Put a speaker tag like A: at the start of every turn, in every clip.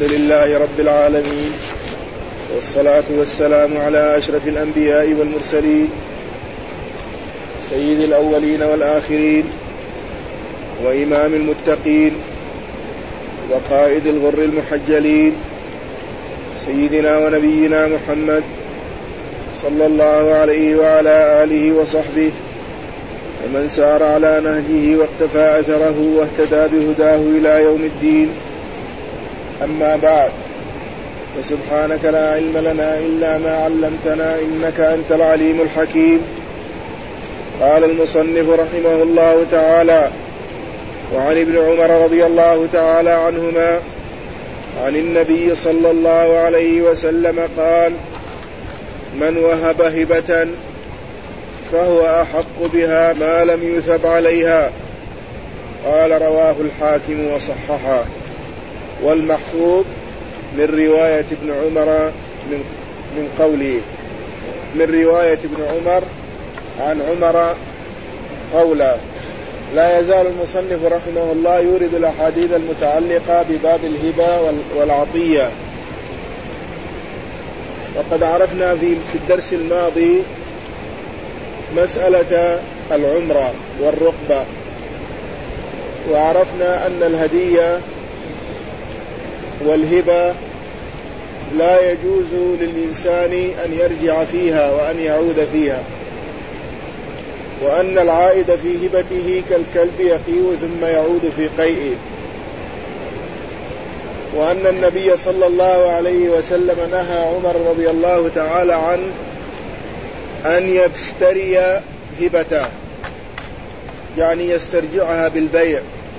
A: الحمد لله رب العالمين، والصلاة والسلام على أشرف الأنبياء والمرسلين، سيد الأولين والآخرين، وإمام المتقين، وقائد الغر المحجلين، سيدنا ونبينا محمد صلى الله عليه وعلى آله وصحبه ومن سار على نهجه واقتفى أثره واهتدى بهداه إلى يوم الدين. أما بعد، فسبحانك لا علم لنا إلا ما علمتنا إنك أنت العليم الحكيم. قال المصنف رحمه الله تعالى: وعن ابن عمر رضي الله تعالى عنهما عن النبي صلى الله عليه وسلم قال: من وهب هبة فهو أحق بها ما لم يثب عليها. قال: رواه الحاكم وصححه. والمحفوظ من رواية ابن عمر من قوله، من رواية ابن عمر عن عمر قولا. لا يزال المصنف رحمه الله يورد الأحاديث المتعلقة بباب الهبة والعطية. وقد عرفنا في الدرس الماضي مسألة العمرة والرقبة، وعرفنا أن الهدية والهبة لا يجوز للإنسان أن يرجع فيها وأن يعود فيها، وأن العائد في هبته كالكلب يقيء ثم يعود في قيئه، وأن النبي صلى الله عليه وسلم نهى عمر رضي الله تعالى عنه أن يشتري هبته، يعني يسترجعها بالبيع،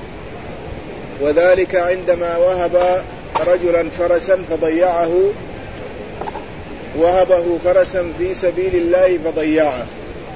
A: وذلك عندما وهب رجلا فرسا فضيعه، وهبه فرسا في سبيل الله فضيعه،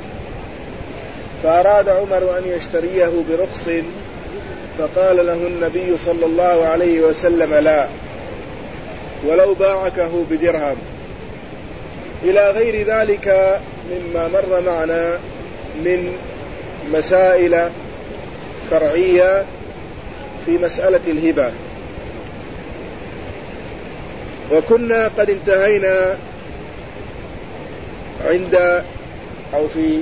A: فأراد عمر أن يشتريه برخص، فقال له النبي صلى الله عليه وسلم: لا، ولو باعكه بدرهم، إلى غير ذلك مما مر معنا من مسائل فرعية في مسألة الهبة. وكنا قد انتهينا في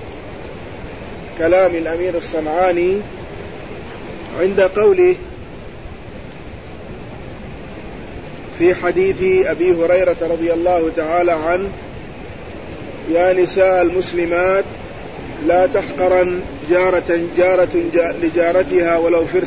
A: كلام الأمير الصنعاني عند قوله في حديث أبي هريرة رضي الله تعالى عنه: يا نساء المسلمات لا تحقرن جارة لجارتها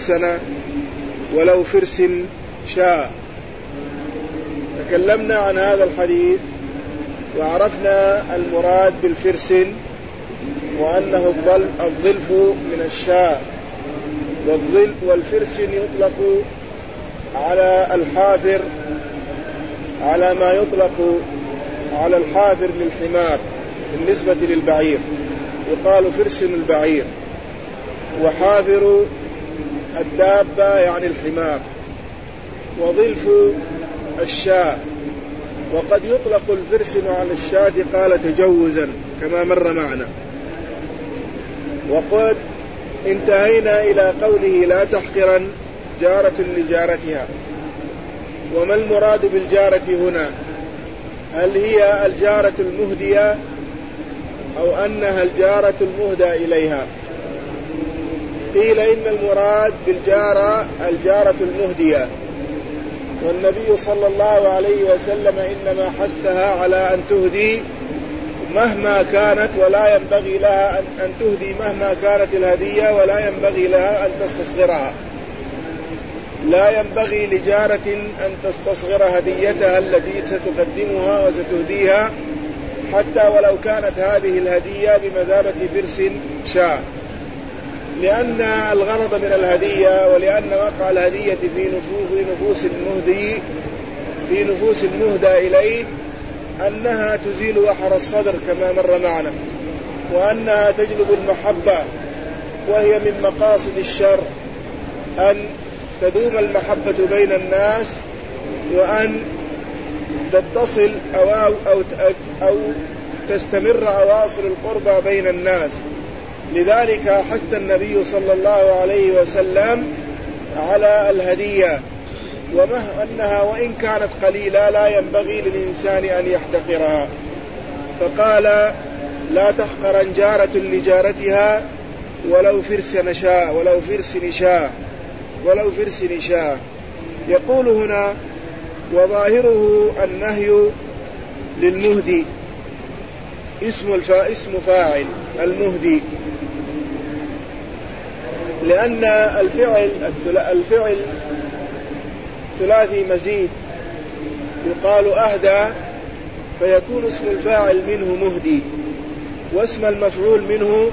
A: ولو فرس شاء. تكلمنا عن هذا الحديث وعرفنا المراد بالفرس، وأنه الظلف من الشاء، والفرس يطلق على الحافر، على ما يطلق على الحافر للحمار بالنسبة للبعير، يقال فرس البعير، وحافر الدابة يعني الحمار، وظلف الشاء. وقد يطلق الفرس على الشاة قال تجوزا كما مر معنا. وقد انتهينا إلى قوله لا تحقرن جارة لجارتها. وما المراد بالجارة هنا؟ هل هي الجارة المهدية أو أنها الجارة المهدى إليها؟ قيل إن المراد بالجارة الجارة المهدية، والنبي صلى الله عليه وسلم إنما حثها على أن تهدي مهما كانت، ولا ينبغي لها أن تهدي مهما كانت الهدية، ولا ينبغي لها أن تستصغرها. لا ينبغي لجارة أن تستصغر هديتها التي ستقدمها وستهديها، حتى ولو كانت هذه الهدية بمثابة فرس شاء، لأن الغرض من الهدية ولأن وقع الهدية في نفوس المهدى إليه أنها تزيل وحر الصدر كما مر معنا، وأنها تجلب المحبة، وهي من مقاصد الشر أن تدوم المحبة بين الناس، وأن تتصل أو تستمر أواصر القربى بين الناس. لذلك حث النبي صلى الله عليه وسلم على الهدية، أنها وإن كانت قليلة لا ينبغي للإنسان أن يحتقرها. فقال لا تحقرن جارة لجارتها ولو فرس نشاء. يقول هنا وظاهره النهي للمهدي، اسم فاعل المهدي، لأن الفعل ثلاثي مزيد، يقال أهدى فيكون اسم الفاعل منه مهدي، واسم المفعول منه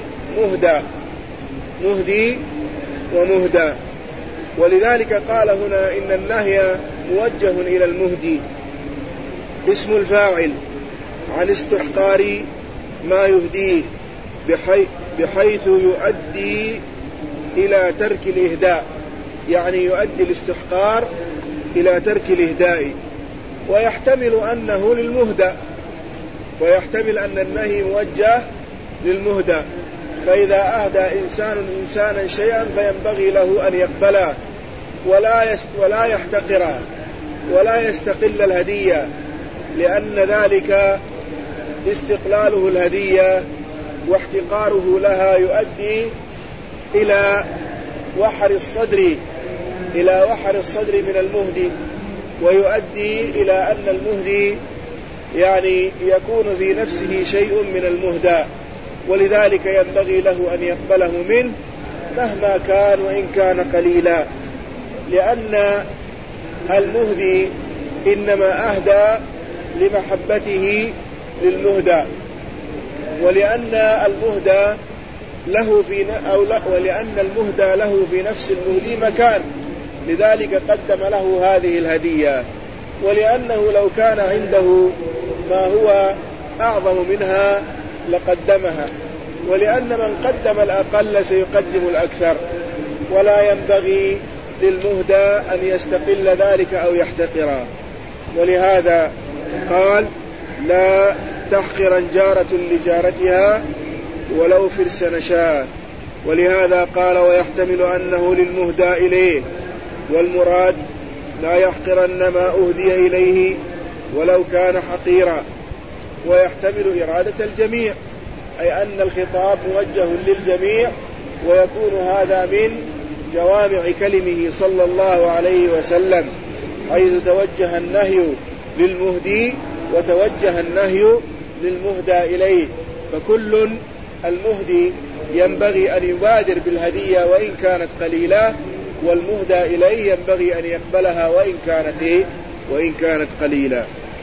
A: مهدي ومهدى. ولذلك قال هنا إن النهي موجه إلى المهدي، اسم الفاعل عن استحقار ما يهديه بحيث يؤدي إلى ترك الإهداء، يعني يؤدي الاستحقار إلى ترك الإهداء. ويحتمل أنه للمهدى، ويحتمل أن النهي موجه للمهدى، فإذا أهدى إنسانا شيئا فينبغي له أن يقبله ولا يحتقره ولا يستقل الهدية، لأن ذلك استقلاله الهدية واحتقاره لها يؤدي إلى وحر الصدر من المهدي، ويؤدي إلى أن المهدي يعني يكون في نفسه شيء من المهدى، ولذلك ينبغي له أن يقبله منه مهما كان وإن كان قليلا، لأن المهدي إنما أهدى لمحبته للمهدى، ولأن المهدى له في نفس المهدي مكان، لذلك قدم له هذه الهدية. ولأنه لو كان عنده ما هو أعظم منها لقدمها، ولأن من قدم الأقل سيقدم الأكثر، ولا ينبغي للمهدى أن يستقل ذلك أو يحتقرا. ولهذا قال لا تحقرن جارة لجارتها ولو فرس نشاء. ولهذا قال ويحتمل أنه للمهدى إليه، والمراد لا يحقرن ما أهدي إليه ولو كان حقيرا. ويحتمل إرادة الجميع، أي أن الخطاب موجه للجميع، ويكون هذا من جوامع كلمه صلى الله عليه وسلم، حيث توجه النهي للمهدي وتوجه النهي للمهدى إليه. فكل المهدي ينبغي أن يبادر بالهدية وإن كانت قليلة، والمهدى إليه ينبغي أن يقبلها وإن كانت قليلة.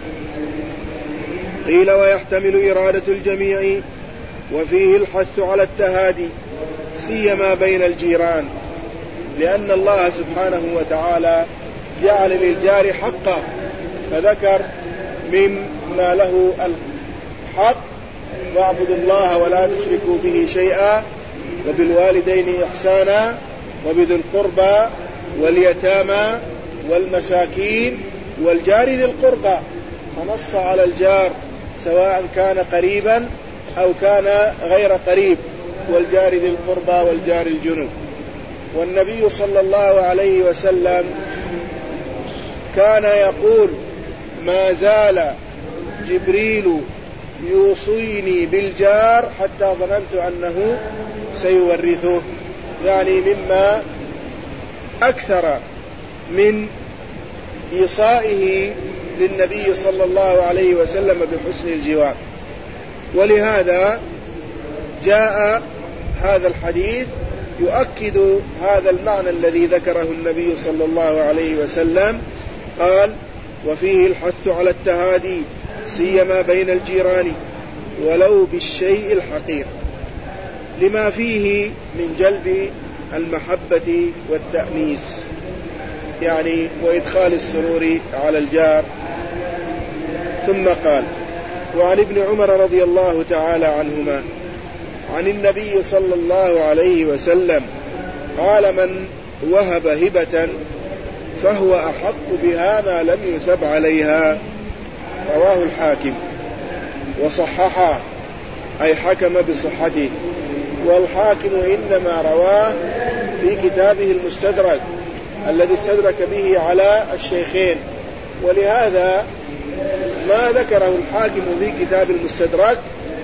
A: قيل ويحتمل إرادة الجميع، وفيه الحث على التهادي سيما بين الجيران، لأن الله سبحانه وتعالى جعل للجار حقا، فذكر مما له الحق واعبدوا الله ولا تشركوا به شيئا وبالوالدين إحسانا وبذي القربى واليتامى والمساكين والجار ذي القربى، فنص على الجار سواء كان قريبا أو كان غير قريب، والجار ذي القربى والجار الجنوب. والنبي صلى الله عليه وسلم كان يقول ما زال جبريل يوصيني بالجار حتى ظننت أنه سيورثه، يعني مما أكثر من إيصائه للنبي صلى الله عليه وسلم بحسن الجوار. ولهذا جاء هذا الحديث يؤكد هذا المعنى الذي ذكره النبي صلى الله عليه وسلم. قال وفيه الحث على التهادي سيما بين الجيران ولو بالشيء الحقير، لما فيه من جلب المحبة والتأنيس، يعني وإدخال السرور على الجار. ثم قال وعن ابن عمر رضي الله تعالى عنهما عن النبي صلى الله عليه وسلم قال من وهب هبة فهو أحق بها ما لم يثب عليها، رواه الحاكم وصححه، أي حكم بصحته، والحاكم إنما رواه في كتابه المستدرك الذي استدرك به على الشيخين. ولهذا ما ذكره الحاكم في كتاب المستدرك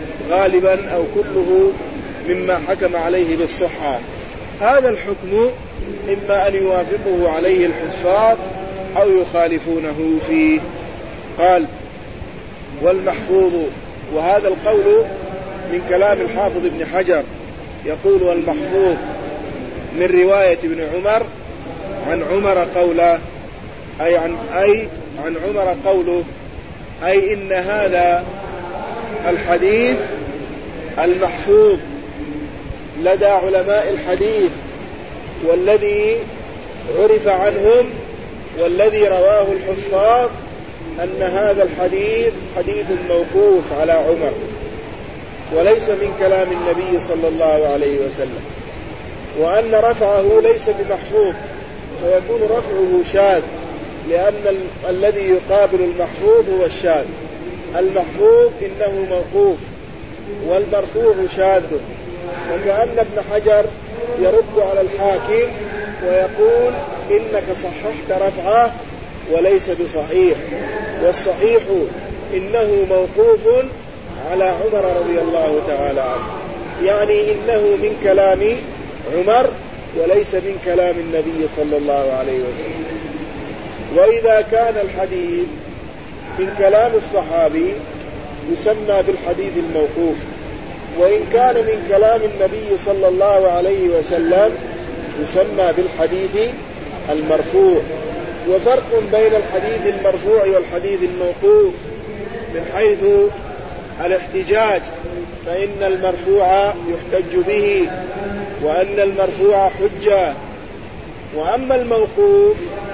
A: غالبا أو كله مما حكم عليه بالصحة. هذا الحكم إما أن يوافقه عليه الحفاظ أو يخالفونه فيه. قال: والمحفوظ، وهذا القول من كلام الحافظ ابن حجر، يقول: والمحفوظ من رواية ابن عمر عن عمر قوله، أي عن عمر قوله، أي إن هذا الحديث المحفوظ لدى علماء الحديث والذي عرف عنهم والذي رواه الحفاظ أن هذا الحديث حديث موقوف على عمر وليس من كلام النبي صلى الله عليه وسلم، وأن رفعه ليس بمحفوظ فيكون رفعه شاذ، لأن الذي يقابل المحفوظ هو الشاذ. المحفوظ إنه موقوف والمرفوع شاذ. وكأن ابن حجر يرد على الحاكم ويقول: إنك صححت رفعه وليس بصحيح، والصحيح إنه موقوف على عمر رضي الله تعالى عنه، يعني إنه من كلام عمر وليس من كلام النبي صلى الله عليه وسلم. وإذا كان الحديث من كلام الصحابي يسمى بالحديث الموقوف، وإن كان من كلام النبي صلى الله عليه وسلم يسمى بالحديث المرفوع. وفرق بين الحديث المرفوع والحديث الموقوف من حيث الاحتجاج، فإن المرفوع يحتج به وأن المرفوع حجة، وأما الموقوف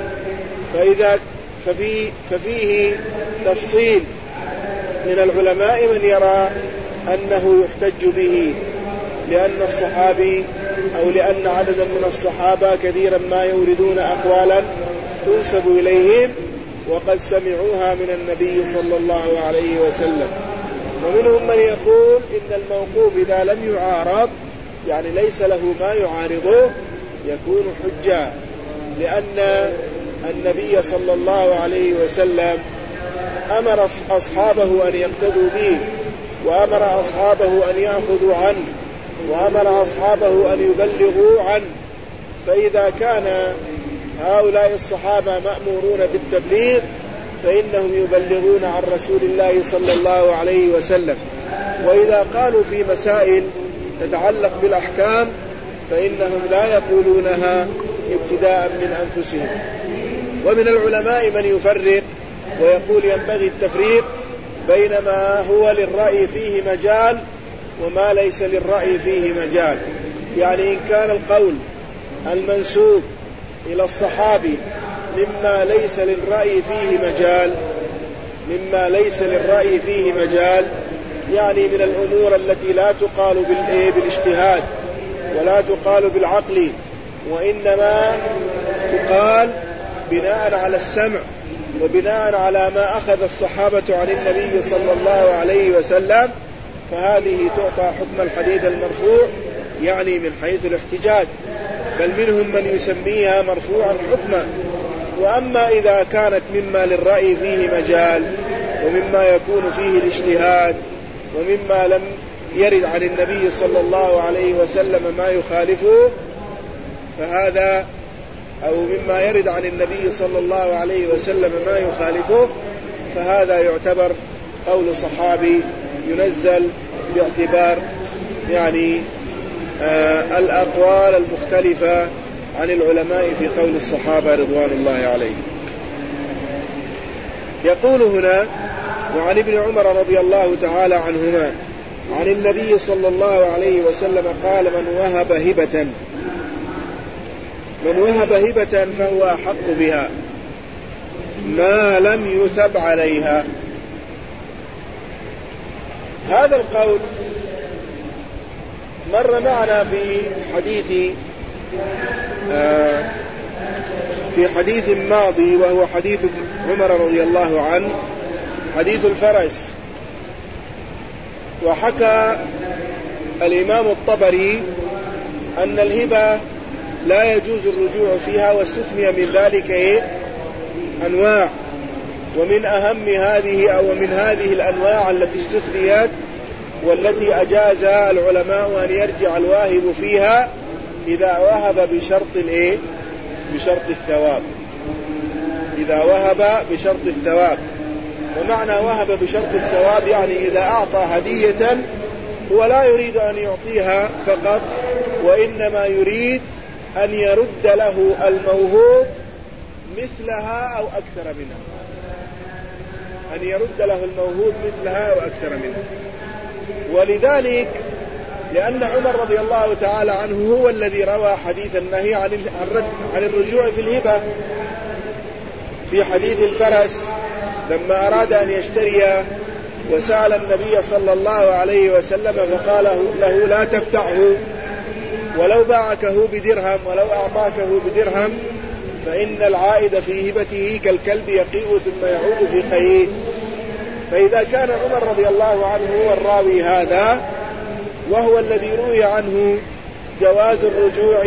A: ففيه تفصيل من العلماء من يرى أنه يحتج به، لأن الصحابي أو لأن عددا من الصحابة كثيرا ما يوردون أقوالا تنسب إليهم وقد سمعوها من النبي صلى الله عليه وسلم. ومنهم من يقول إن الموقوف إذا لم يعارض، يعني ليس له ما يعارضه، يكون حجة، لأن النبي صلى الله عليه وسلم أمر أصحابه أن يقتدوا به، وأمر أصحابه أن يأخذوا عنه، وأمر أصحابه أن يبلغوا عنه. فإذا كان هؤلاء الصحابة مأمورون بالتبليغ فإنهم يبلغون عن رسول الله صلى الله عليه وسلم. وإذا قالوا في مسائل تتعلق بالأحكام فإنهم لا يقولونها ابتداء من أنفسهم. ومن العلماء من يفرق ويقول ينبغي التفريق بين ما هو للرأي فيه مجال وما ليس للرأي فيه مجال. يعني إن كان القول المنسوب إلى الصحابي مما ليس للرأي فيه مجال، يعني من الأمور التي لا تقال بالاجتهاد ولا تقال بالعقل، وإنما تقال بناء على السمع وبناء على ما أخذ الصحابة عن النبي صلى الله عليه وسلم، فهذه تعطى حكم الحديث المرفوع، يعني من حيث الاحتجاج، بل منهم من يسميها مرفوعا حكما. وأما إذا كانت مما للرأي فيه مجال ومما يكون فيه الاجتهاد ومما لم يرد عن النبي صلى الله عليه وسلم ما يخالفه، فهذا أو مما يرد عن النبي صلى الله عليه وسلم ما يخالفه، فهذا يعتبر قول صحابي ينزل باعتبار يعني الأقوال المختلفة عن العلماء في قول الصحابة رضوان الله عليهم. يقول هنا: وعن ابن عمر رضي الله تعالى عنهما عن النبي صلى الله عليه وسلم قال: من وهب هبة فهو أحق بها ما لم يثب عليها. هذا القول مر معنا في حديث ماضي، وهو حديث عمر رضي الله عنه، حديث الفرس. وحكى الإمام الطبري أن الهبة لا يجوز الرجوع فيها، واستثني من ذلك أنواع، ومن أهم هذه أو من هذه الأنواع التي استثنيت والتي أجاز العلماء أن يرجع الواهب فيها إذا وهب بشرط الثواب. إذا وهب بشرط الثواب. ومعنى وهب بشرط الثواب يعني إذا أعطى هدية هو لا يريد أن يعطيها فقط، وإنما يريد أن يرد له الموهوب مثلها أو أكثر منها، أن يرد له الموهوب مثلها أو أكثر منها. ولذلك لأن عمر رضي الله تعالى عنه هو الذي روى حديث النهي عن الرجوع في الهبة، في حديث الفرس لما أراد أن يشتري وسأل النبي صلى الله عليه وسلم فقال له لا تبتعه ولو باعكه بدرهم ولو أعطاكه بدرهم، فإن العائد في هبته كالكلب يقيء ثم يعود في قيئه. فإذا كان عمر رضي الله عنه هو الراوي هذا وهو الذي روي عنه جواز الرجوع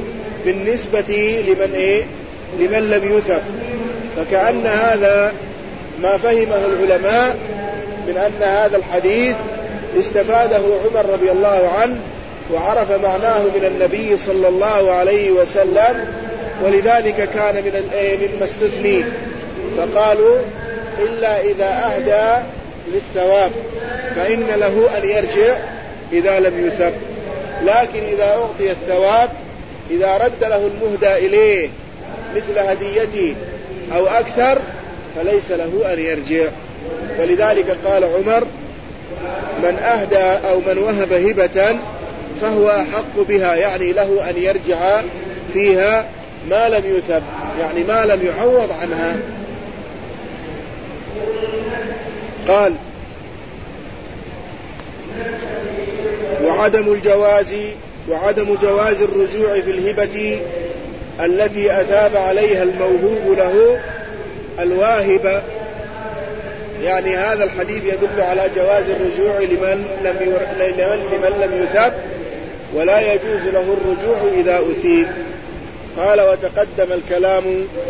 A: بالنسبة لمن لم يثب، فكأن هذا ما فهمه العلماء من أن هذا الحديث استفاده عمر رضي الله عنه وعرف معناه من النبي صلى الله عليه وسلم، ولذلك كان مما استثني، فقالوا إلا إذا أهدى للثواب فإن له أن يرجع إذا لم يثب، لكن إذا أعطي الثواب إذا رد له المهدى إليه مثل هديته أو أكثر فليس له أن يرجع. ولذلك قال عمر من أهدى أو من وهب هبة فهو أحق بها، يعني له أن يرجع فيها ما لم يثب، يعني ما لم يعوض عنها. قال وعدم جواز الرجوع في الهبة التي أثاب عليها الموهوب له الواهب، يعني هذا الحديث يدل على جواز الرجوع لمن لم يثب، ولا يجوز له الرجوع إذا أثيب. قال وتقدم الكلام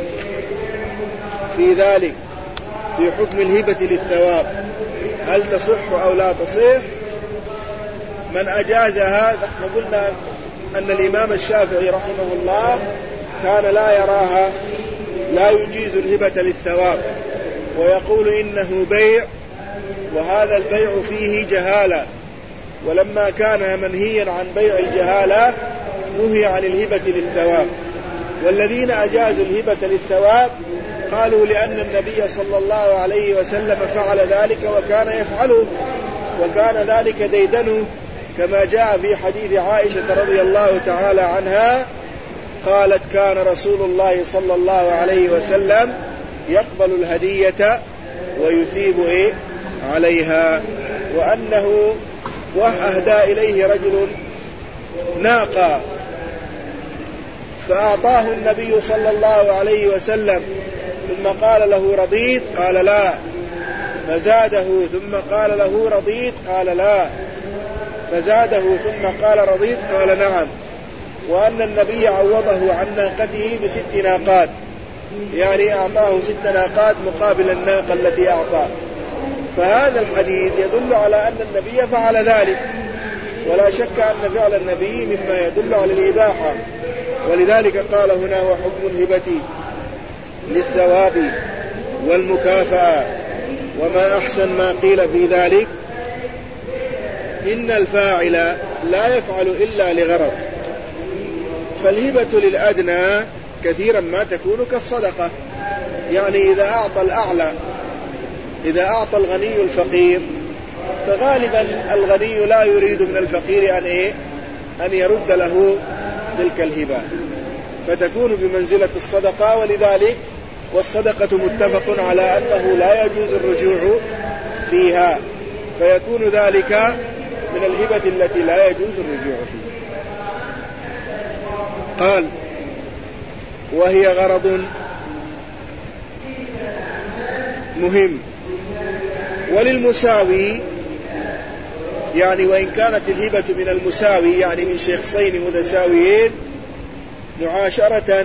A: في ذلك في حكم الهبة للثواب، هل تصح أو لا تصح؟ من أجازها، نحن قلنا أن الإمام الشافعي رحمه الله كان لا يراها، لا يجيز الهبة للثواب، ويقول إنه بيع وهذا البيع فيه جهالة، ولما كان منهيا عن بيع الجهالة نهي عن الهبة للثواب. والذين أجازوا الهبة للثواب قالوا لأن النبي صلى الله عليه وسلم فعل ذلك وكان يفعله وكان ذلك ديدنه، كما جاء في حديث عائشة رضي الله تعالى عنها قالت كان رسول الله صلى الله عليه وسلم يقبل الهدية ويثيب عليها، وأنه أهدى إليه رجل ناقة فأعطاه النبي صلى الله عليه وسلم ثم قال له رضيت؟ قال لا، فزاده ثم قال له رضيت؟ قال لا، فزاده ثم قال رضيت؟ قال نعم. وأن النبي عوضه عن ناقته ب6 ناقات، يعني أعطاه 6 ناقات مقابل الناقة التي أعطاه. فهذا الحديث يدل على أن النبي فعل ذلك، ولا شك أن فعل النبي مما يدل على الإباحة. ولذلك قال هنا وحكم الهبة للثواب والمكافأة. وما أحسن ما قيل في ذلك إن الفاعل لا يفعل إلا لغرض، فالهبة للأدنى كثيرا ما تكون كالصدقة، يعني إذا أعطى الأعلى، إذا أعطى الغني الفقير فغالبا الغني لا يريد من الفقير أن يرد له تلك الهبة، فتكون بمنزلة الصدقة. ولذلك والصدقة متفق على أنه لا يجوز الرجوع فيها، فيكون ذلك من الهبة التي لا يجوز الرجوع فيها. قال وهي غرض مهم. وللمساوي، يعني وإن كانت الهبة من المساوي يعني من شخصين متساويين، معاشرة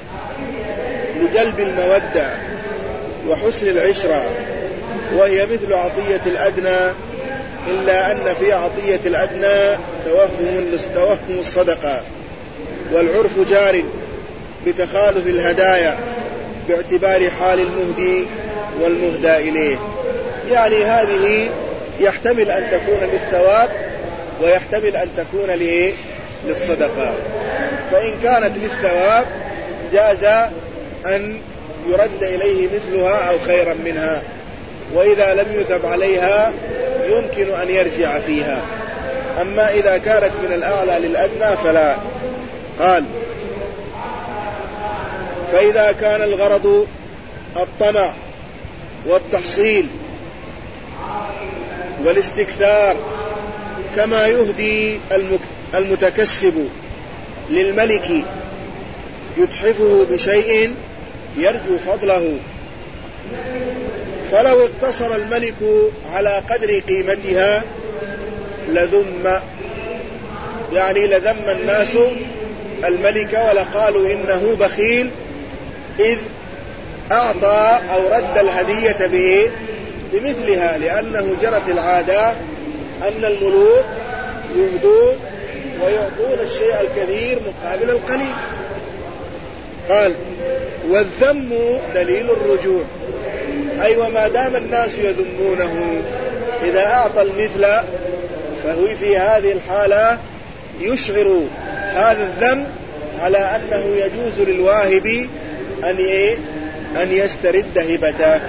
A: لجلب المودة وحسن العشرة، وهي مثل عطية الأدنى، إلا أن في عطية الأدنى توهم الصدقة، والعرف جار بتخالف الهدايا باعتبار حال المهدي والمهدى إليه. يعني هذه يحتمل أن تكون للثواب ويحتمل أن تكون للصدقة، فإن كانت للثواب جاز أن يرد إليه مثلها أو خيرا منها، وإذا لم يثب عليها يمكن أن يرجع فيها. أما إذا كانت من الأعلى للأدنى فلا. قال: فإذا كان الغرض الطمع والتحصيل والاستكثار كما يهدي المتكسب للملك يتحفه بشيء يرجو فضله، فلو اقتصر الملك على قدر قيمتها لذم، يعني لذم الناس الملك ولقالوا إنه بخيل إذ أعطى أو رد الهدية بمثلها، لأنه جرت العادة أن الملوك يهدون ويعطون الشيء الكثير مقابل القليل. قال: والذم دليل الرجوع، أي وما دام الناس يذمونه إذا أعطى المثل فهو في هذه الحالة يشعر هذا الذم على أنه يجوز للواهب أن يسترد هبته.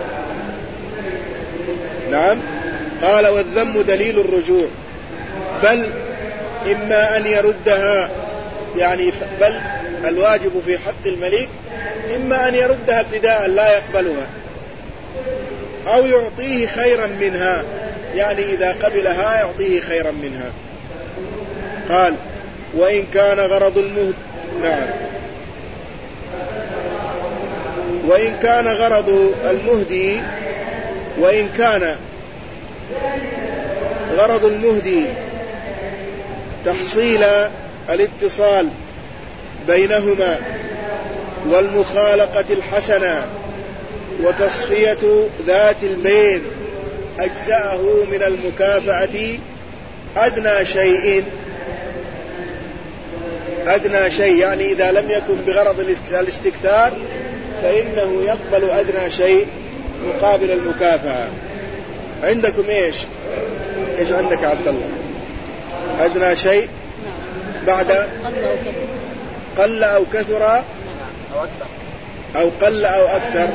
A: نعم. قال: والذم دليل الرجوع، بل إما أن يردها، يعني بل الواجب في حق الملك إما أن يردها ابتداء لا يقبلها، أو يعطيه خيرا منها، يعني إذا قبلها يعطيه خيرا منها. قال: وإن كان غرض المهد، نعم، وإن كان غرض المهدي، وإن كان غرض المهدي تحصيل الاتصال بينهما والمخالقة الحسنة وتصفية ذات البين، أجزاءه من المكافأة أدنى شيء، يعني إذا لم يكن بغرض الاستكثار فإنه يقبل أدنى شيء مقابل المكافأة. عندكم إيش عندك يا عبد الله؟ أدنى شيء بعد قل أو كثر أو قل أو أكثر،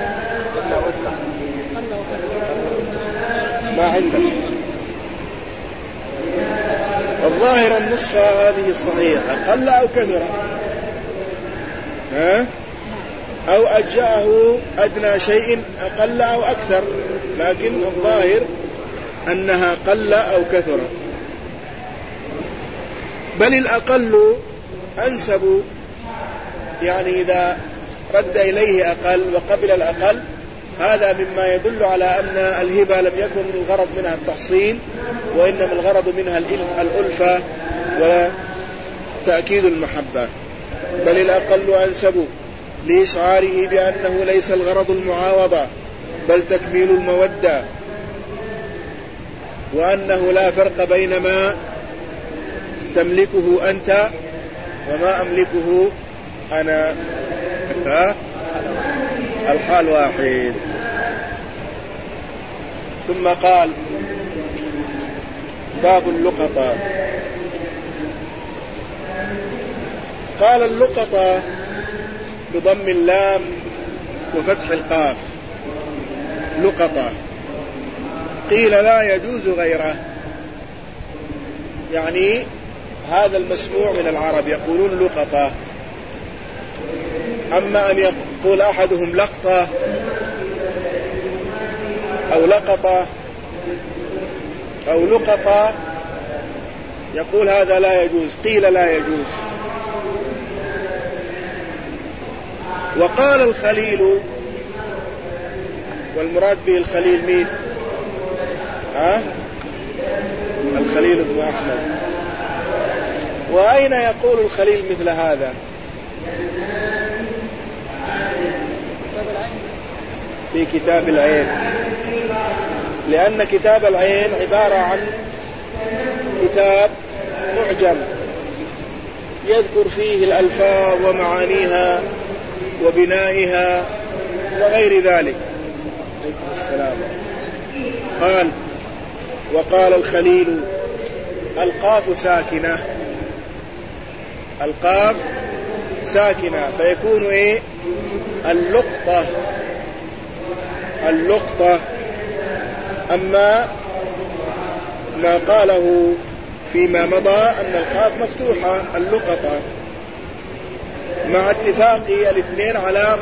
A: ما عندك. الظاهر النسخة هذه الصحيحة، قل أو كثر، أو أجزأه أدنى شيء أقل أو أكثر، لكن الظاهر أنها قل أو كثر. بل الأقل أنسب، يعني إذا رد إليه أقل وقبل الأقل، هذا مما يدل على أن الهبة لم يكن الغرض منها التحصيل، وإنما الغرض منها الألفة وتأكيد المحبة. بل الأقل أنسب لإشعاره بأنه ليس الغرض المعاوضة بل تكميل المودة، وأنه لا فرق بين ما تملكه أنت وما أملكه أنا، الحال واحد. ثم قال: باب اللقطة. قال: اللقطة بضم اللام وفتح القاف، لقطة. قيل: لا يجوز غيره، يعني هذا المسموع من العرب يقولون لقطة. أما أن يقول أحدهم لقطة أو لقطة أو لقطة يقول هذا لا يجوز. قيل: لا يجوز. وقال الخليل، والمراد به الخليل مين؟ الخليل بن أحمد. وأين يقول الخليل مثل هذا؟ في كتاب العين، لأن كتاب العين عبارة عن كتاب معجم يذكر فيه الألفاظ ومعانيها وبنائها وغير ذلك. السلام. قال: وقال الخليل: القاف ساكنة، القاف ساكنة فيكون إيه؟ اللقطة، اللقطة. أما ما قاله فيما مضى أن القاف مفتوحة، اللقطة، مع اتفاق الاثنين على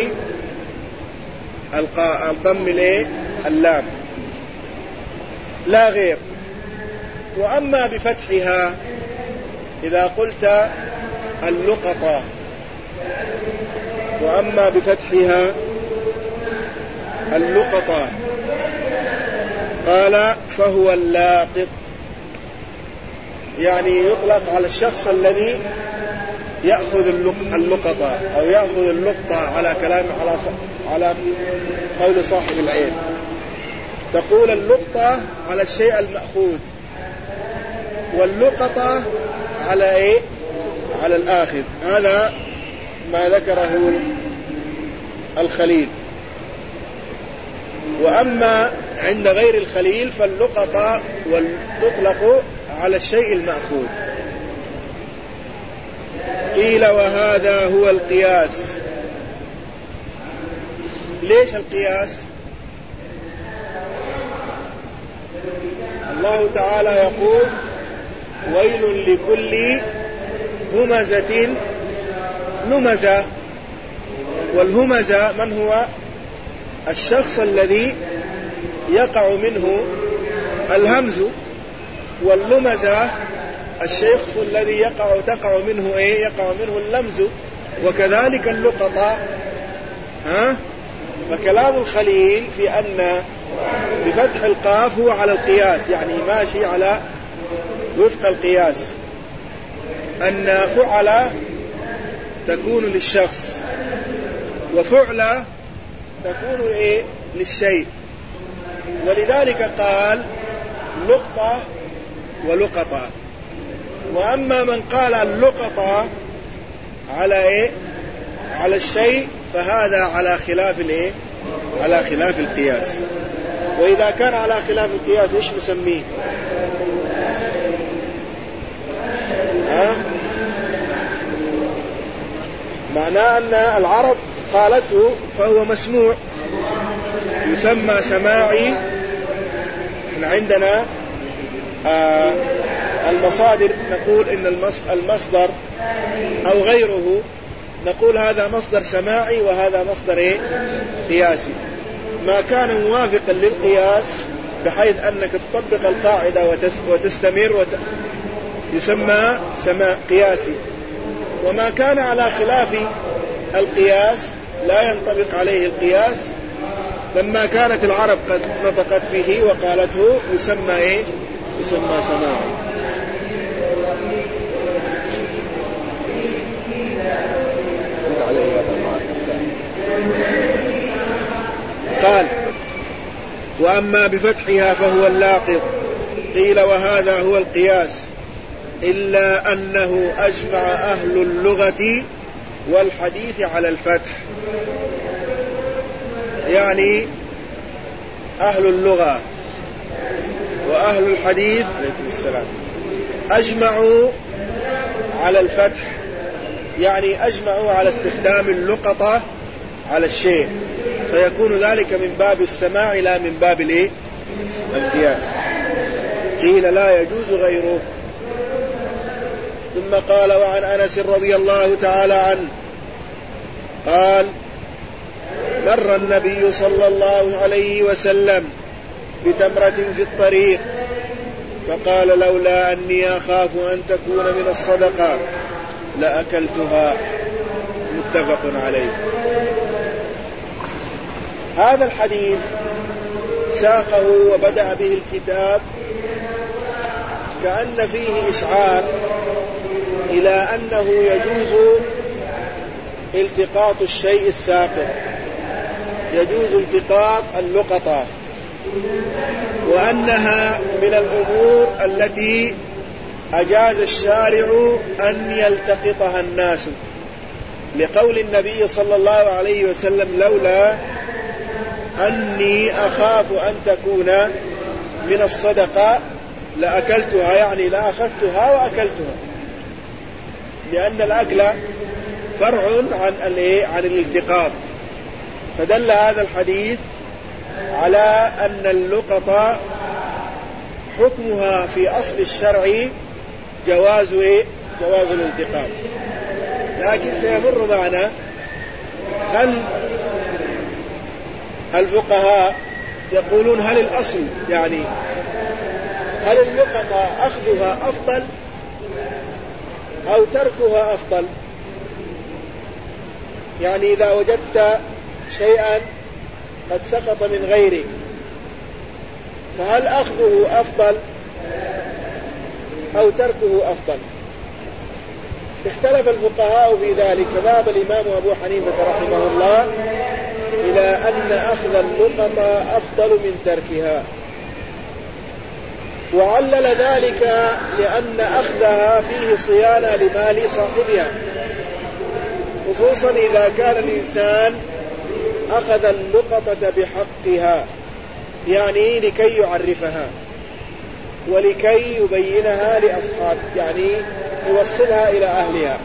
A: ضم اللام لا غير. وأما بفتحها إذا قلت اللقطة، وأما بفتحها اللقطة قال فهو اللاقط، يعني يطلق على الشخص الذي يأخذ اللقطة أو يأخذ اللقطة على كلام على قول صاحب العين. تقول اللقطة على الشيء المأخوذ، واللقطة على إيه؟ على الآخذ. هذا ما ذكره الخليل. وأما عند غير الخليل فاللقطة تطلق على الشيء المأخوذ. قيل: وهذا هو القياس. ليش القياس؟ الله تعالى يقول: ويل لكل همزة لمزة. والهمزة من هو؟ الشخص الذي يقع منه الهمز، واللمزة الشخص الذي تقع منه إيه؟ يقع منه اللمز. وكذلك اللقطة. فكلام الخليل في أن بفتح القاف هو على القياس، يعني ماشي على وفق القياس، أن فعل تكون للشخص، وفعل تكون إيه؟ للشيء. ولذلك قال لقطة ولقطة. وأما من قال اللقطة على إيه؟ على الشيء، فهذا على خلاف الإيه؟ على خلاف القياس. وإذا كان على خلاف القياس إيش نسميه؟ معناه أن العرب قالته فهو مسموع، يسمى سماعي. احنا عندنا المصادر نقول إن المصدر أو غيره نقول هذا مصدر سماعي وهذا مصدر إيه؟ قياسي. ما كان موافقا للقياس بحيث أنك تطبق القاعدة وتستمر يسمى سماع قياسي. وما كان على خلاف القياس لا ينطبق عليه القياس. لما كانت العرب قد نطقت به وقالته يسمى إيه؟ يسمى سماعي. قال: وأما بفتحها فهو اللاقط. قيل: وهذا هو القياس، إلا أنه أجمع أهل اللغة والحديث على الفتح. يعني أهل اللغة وأهل الحديث عليكم السلام أجمعوا على الفتح، يعني أجمعوا على استخدام اللقطة على الشيء، فيكون ذلك من باب السماع لا من باب القياس. قيل: لا يجوز غيره. ثم قال: وعن أنس رضي الله تعالى عنه قال: مر النبي صلى الله عليه وسلم بتمرة في الطريق فقال: لولا أني أخاف أن تكون من الصدقة لأكلتها. متفق عليه. هذا الحديث ساقه وبدأ به الكتاب كأن فيه إشعار إلى أنه يجوز التقاط الشيء الساقط، يجوز التقاط اللقطة، وأنها من الأمور التي أجاز الشارع أن يلتقطها الناس، لقول النبي صلى الله عليه وسلم: لولا أني أخاف أن تكون من الصدقة لأكلتها، يعني لأخذتها وأكلتها، لأن الأكل فرع عن الالتقاط. فدل هذا الحديث على أن اللقطة حكمها في أصل الشرع جواز الالتقاط. لكن سيمر معنا هل الفقهاء يقولون هل الأصل، يعني هل اللقطة أخذها أفضل أو تركها أفضل؟ يعني إذا وجدت شيئا قد سقط من غيره فهل أخذه أفضل أو تركه أفضل؟ اختلف الفقهاء في ذلك، فذهب الإمام أبو حنيفة رحمه الله إلى أن أخذ اللقطة أفضل من تركها، وعلل ذلك لأن أخذها فيه صيانة لمال صاحبها، خصوصا إذا كان الإنسان أخذ اللقطة بحقها، يعني لكي يعرفها ولكي يبينها لأصحاب، يعني يوصلها إلى أهلها،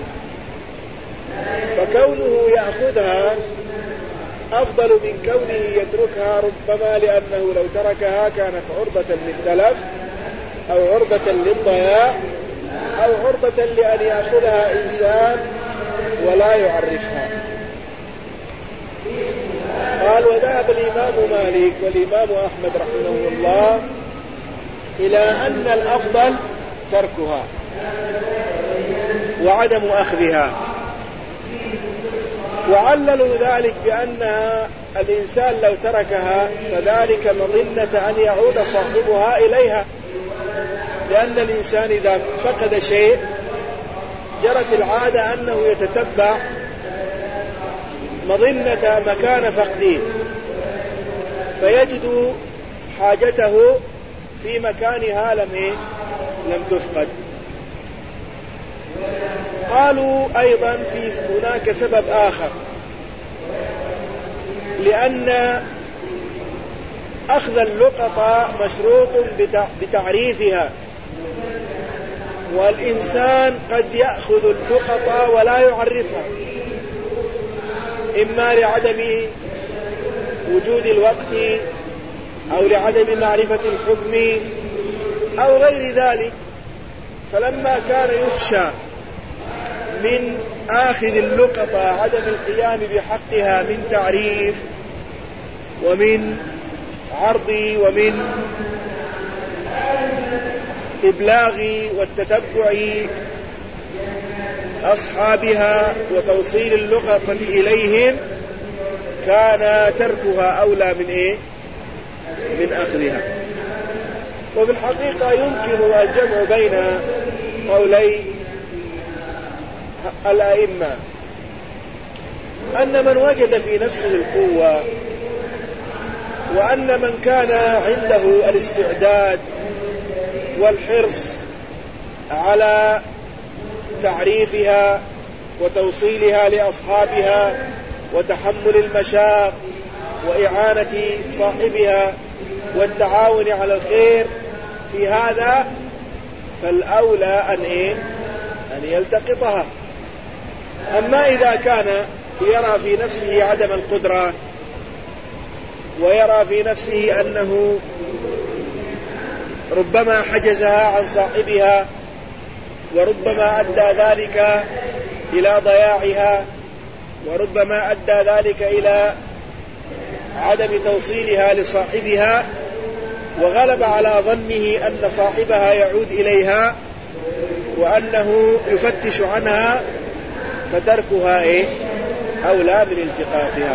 A: فكونه يأخذها أفضل من كونه يتركها، ربما لأنه لو تركها كانت عرضة للتلف أو عرضة للضياع أو عرضة لأن يأخذها إنسان ولا يعرفها. قال: وذهب الإمام مالك والإمام أحمد رحمه الله إلى أن الأفضل تركها وعدم أخذها، وعللوا ذلك بأنها الإنسان لو تركها فذلك مظنة أن يعود صاحبها إليها، لأن الإنسان إذا فقد شيء جرت العادة أنه يتتبع مظنة مكان فقده فيجد حاجته في مكانها لم تفقد. قالوا أيضا في هناك سبب آخر، لأن أخذ اللقطة مشروط بتعريفها، والإنسان قد يأخذ اللقطة ولا يعرفها، إما لعدم وجود الوقت أو لعدم معرفة الحكم أو غير ذلك. فلما كان يخشى من آخذ اللقطة عدم القيام بحقها من تعريف ومن عرض ومن إبلاغ والتتبع أصحابها وتوصيل اللقطة إليهم، كان تركها أولى من أخذها. وفي الحقيقة يمكن الجمع بين قولي الأئمة، أن من وجد في نفسه القوة وأن من كان عنده الاستعداد والحرص على تعريفها وتوصيلها لأصحابها وتحمل المشاق وإعانة صاحبها والتعاون على الخير في هذا، فالأولى أن يلتقطها. أما إذا كان يرى في نفسه عدم القدرة ويرى في نفسه أنه ربما حجزها عن صاحبها وربما أدى ذلك إلى ضياعها وربما أدى ذلك إلى عدم توصيلها لصاحبها، وغلب على ظنه أن صاحبها يعود إليها وأنه يفتش عنها، فتركها أولى من التقاطها.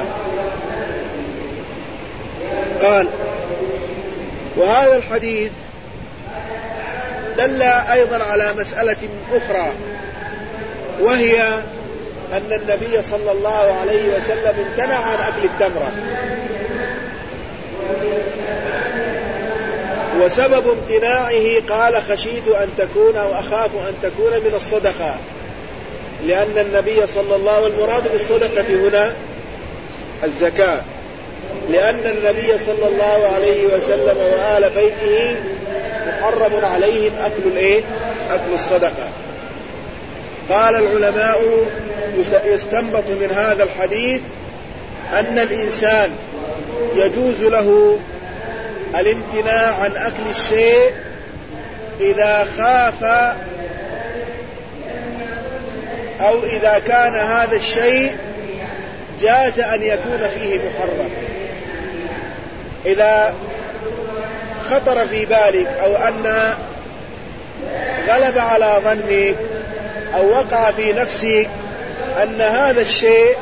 A: قال: وهذا الحديث دل أيضا على مسألة أخرى، وهي أن النبي صلى الله عليه وسلم امتنع عن أكل التمرة، وسبب امتناعه قال خشيت أن تكون أو أخاف أن تكون من الصدقة، لأن النبي صلى الله عليه وسلم المراد بالصدقة هنا الزكاة، لأن النبي صلى الله عليه وسلم وآل بيته محرم عليهم أكل الصدقة. قال العلماء يستنبط من هذا الحديث أن الإنسان يجوز له الامتناع عن أكل الشيء إذا خاف أو إذا كان هذا الشيء جاز أن يكون فيه محرم. إذا خطر في بالك أو أن غلب على ظنك أو وقع في نفسك أن هذا الشيء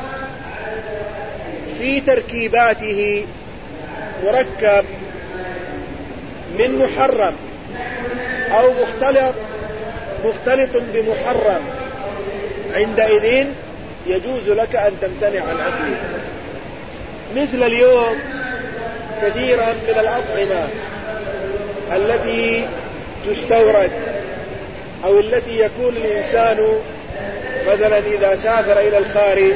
A: في تركيباته مركب من محرم أو مختلط بمحرم، عندئذ يجوز لك أن تمتنع عن أكله. مثل اليوم كثيرا من الأطعمة التي تستورد أو التي يكون الإنسان مثلا إذا سافر إلى الخارج،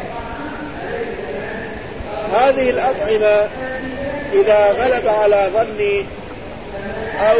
A: هذه الأطعمة إذا غلب على ظني أو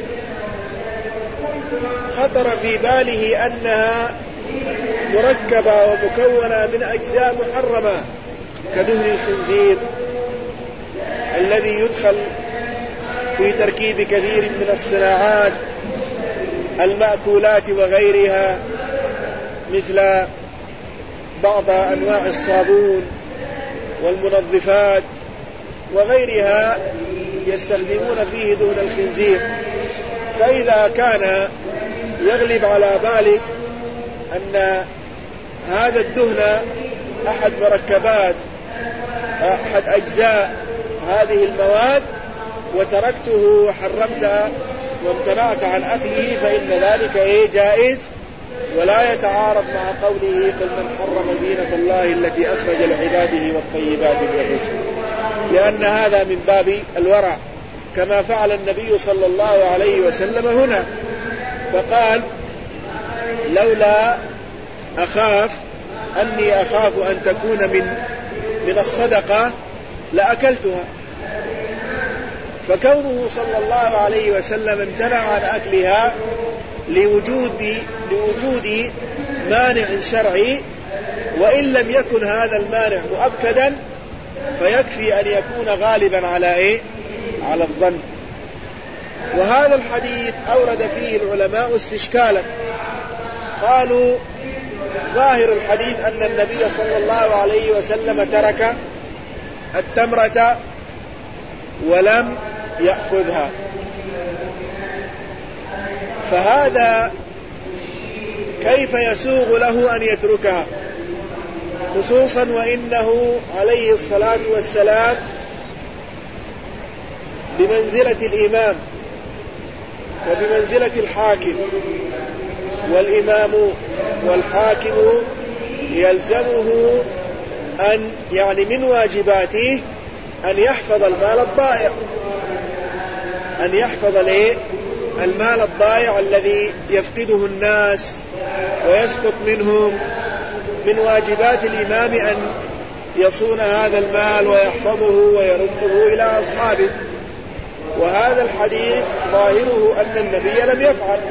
A: خطر في باله أنها مركبة ومكونة من أجزاء محرمة كدهن الخنزير الذي يدخل في تركيب كثير من الصناعات المأكولات وغيرها، مثل بعض أنواع الصابون والمنظفات وغيرها يستخدمون فيه دهن الخنزير. فإذا كان يغلب على بالك أن هذا الدهن أحد مركبات أحد أجزاء هذه المواد وتركته وحرمته وامتنعت عن أكله، فإن ذلك جائز ولا يتعارض مع قوله قل من حرم زينة الله التي أخرج لعباده والطيبات من الرزق، لأن هذا من باب الورع كما فعل النبي صلى الله عليه وسلم هنا، فقال لولا أني أخاف أن تكون من الصدقة لأكلتها. فكونه صلى الله عليه وسلم امتنع عن أكلها لوجود مانع شرعي، وإن لم يكن هذا المانع مؤكدا فيكفي أن يكون غالبا على الظن. وهذا الحديث أورد فيه العلماء استشكالا، قالوا ظاهر الحديث أن النبي صلى الله عليه وسلم ترك التمرة ولم يأخذها، فهذا كيف يسوغ له أن يتركها، خصوصا وإنه عليه الصلاة والسلام بمنزلة الإمام وبمنزلة الحاكم، والإمام والحاكم يلزمه أن من واجباته أن يحفظ المال الضائع، أن يحفظ المال الضائع الذي يفقده الناس ويسقط منهم. من واجبات الإمام أن يصون هذا المال ويحفظه ويرده إلى أصحابه، وهذا الحديث ظاهره أن النبي لم يفعل.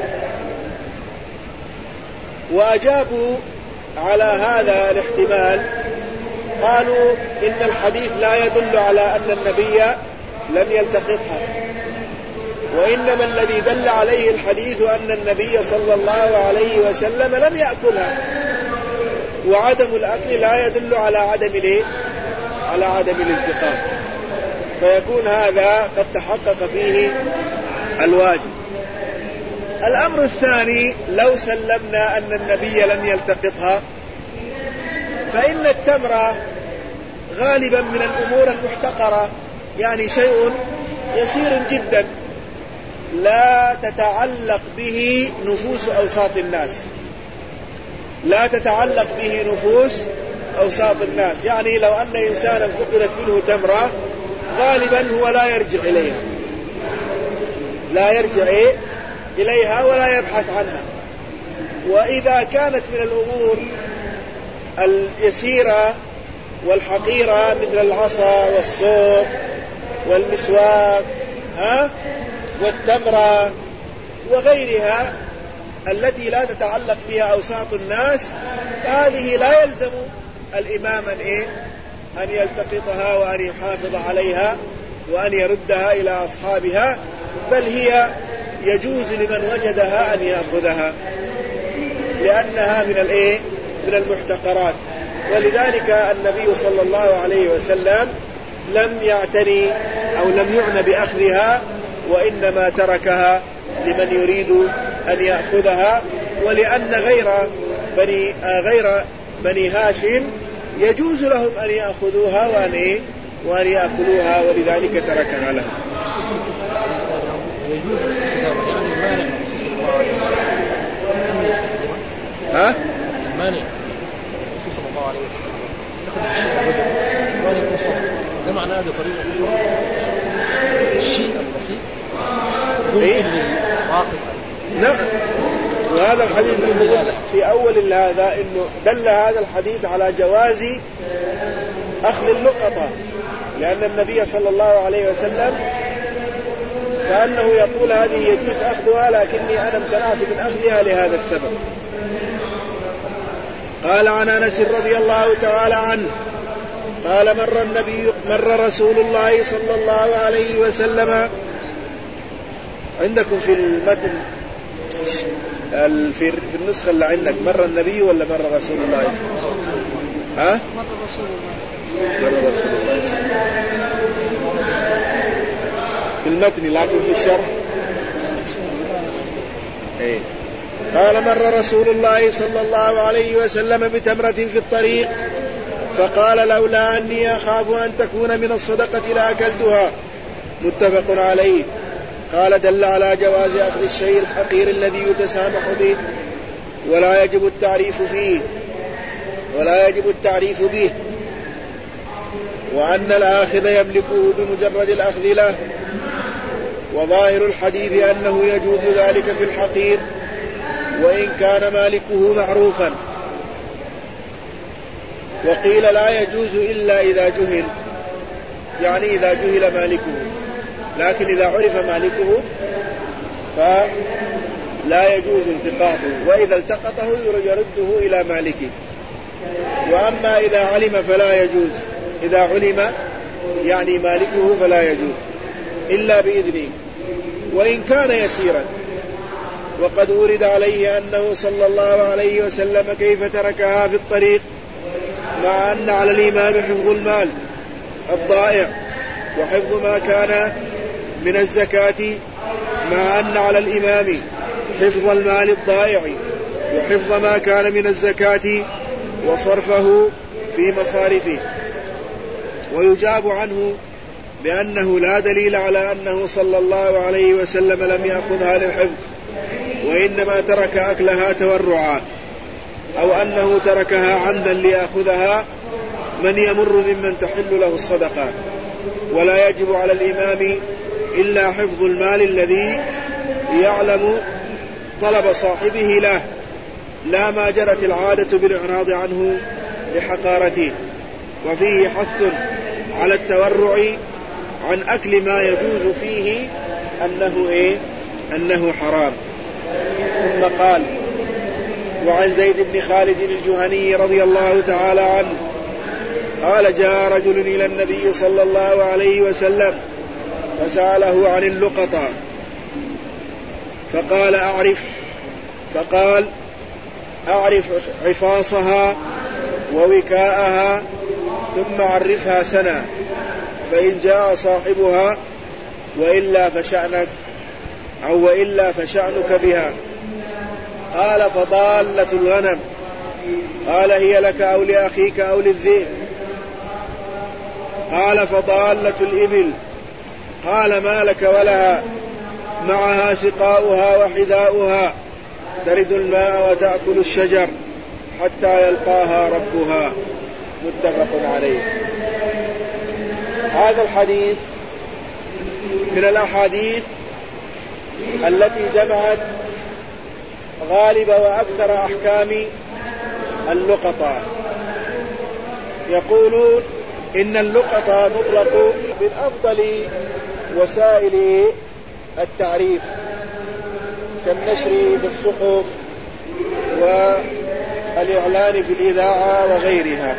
A: وأجابوا على هذا الاحتمال، قالوا إن الحديث لا يدل على أن النبي لم يلتقطها، وإنما الذي دل عليه الحديث أن النبي صلى الله عليه وسلم لم يأكلها، وعدم الأكل لا يدل على عدم الالتقاط، فيكون هذا قد تحقق فيه الواجب. الأمر الثاني، لو سلمنا أن النبي لم يلتقطها، فإن التمر غالبا من الأمور المحتقرة، شيء يسير جدا لا تتعلق به نفوس أوساط الناس، لا تتعلق به نفوس أوساط الناس. لو أن إنسانا فقدت منه تمرة غالبا هو لا يرجع إليها، لا يرجع إليها ولا يبحث عنها. وإذا كانت من الأمور اليسيرة والحقيرة مثل العصا والصوت والمسواك والتمرة وغيرها التي لا تتعلق بها أوساط الناس، هذه لا يلزم الإمام أن يلتقطها وأن يحافظ عليها وأن يردها إلى أصحابها، بل هي يجوز لمن وجدها أن يأخذها لأنها من المحتقرات. ولذلك النبي صلى الله عليه وسلم لم يعتني أو لم يعنى بأخذها، وإنما تركها لمن يريد أن يأخذها، ولأن غير بني هاشم يجوز لهم أن يأخذوها وأن يأكلوها، ولذلك تركها لهم.
B: يجوز استخدامه يعني المانع الرسول صلى الله عليه وسلم المانع الرسول صلى الله عليه وسلم استخدم الشيء البدني وأن يكون صدق، ده معناه هذا طريقة الشيء البسيط للواقف.
A: نعم. وهذا الحديث في أول هذا إنه دل هذا الحديث على جواز أخذ اللقطة، لأن النبي صلى الله عليه وسلم كأنه يقول هذه يجوز أخذها لكني أنا امتنعت من أخذها لهذا السبب. قال عن أنس رضي الله تعالى عنه قال مر رسول الله صلى الله عليه وسلم. عندكم في المتن في النسخة اللي عندك مر النبي ولا مر رسول الله صلى الله عليه وسلم؟ مر رسول الله صلى الله عليه وسلم في المتن، لكن في الشرح قال مر رسول الله صلى الله عليه وسلم بتمرة في الطريق فقال لولا أني أخاف أن تكون من الصدقة لأكلتها. متفق عليه. قال دل على جواز أخذ الشيء الحقير الذي يتسامح به ولا يجب التعريف به، وأن الآخذ يملكه بمجرد الأخذ له. وظاهر الحديث أنه يجوز ذلك في الحقير وإن كان مالكه معروفا. وقيل لا يجوز إلا إذا جهل، يعني إذا جهل مالكه، لكن إذا عرف مالكه فلا يجوز التقاطه، وإذا التقطه يرده إلى مالكه. وأما إذا علم فلا يجوز، إذا علم يعني مالكه فلا يجوز إلا بإذنه وإن كان يسيرا. وقد ورد عليه أنه صلى الله عليه وسلم كيف تركها في الطريق، مع أن على الإمام حفظ المال الضائع وحفظ ما كان من الزكاة، مع أن على الإمام حفظ المال الضائع وحفظ ما كان من الزكاة وصرفه في مصارفه. ويجاب عنه بأنه لا دليل على أنه صلى الله عليه وسلم لم يأخذها للحفظ، وإنما ترك أكلها تورعا، أو أنه تركها عمدا ليأخذها من يمر ممن تحل له الصدقة. ولا يجب على الإمام إلا حفظ المال الذي يعلم طلب صاحبه له، لا ما جرت العادة بالإعراض عنه لحقارته. وفيه حث على التورع عن أكل ما يجوز فيه أنه حرام. ثم قال: وعن زيد بن خالد الجهني رضي الله تعالى عنه قال: جاء رجل إلى النبي صلى الله عليه وسلم فسأله عن اللقطة فقال: أعرف عفاصها ووكاءها ثم عرفها سنة، فإن جاء صاحبها وإلا فشأنك بها. قال: فضالة الغنم. قال: هي لك أو لأخيك أو للذئب؟ قال: فضالة الإبل. قال: ما لك ولها؟ معها سقاؤها وحذاؤها، ترد الماء وتأكل الشجر حتى يلقاها ربها. متفق عليه. هذا الحديث من الأحاديث التي جمعت غالب وأكثر أحكام اللقطة. يقولون إن اللقطة تطلق من أفضل وسائل التعريف كالنشر في الصحف والإعلان في الإذاعة وغيرها.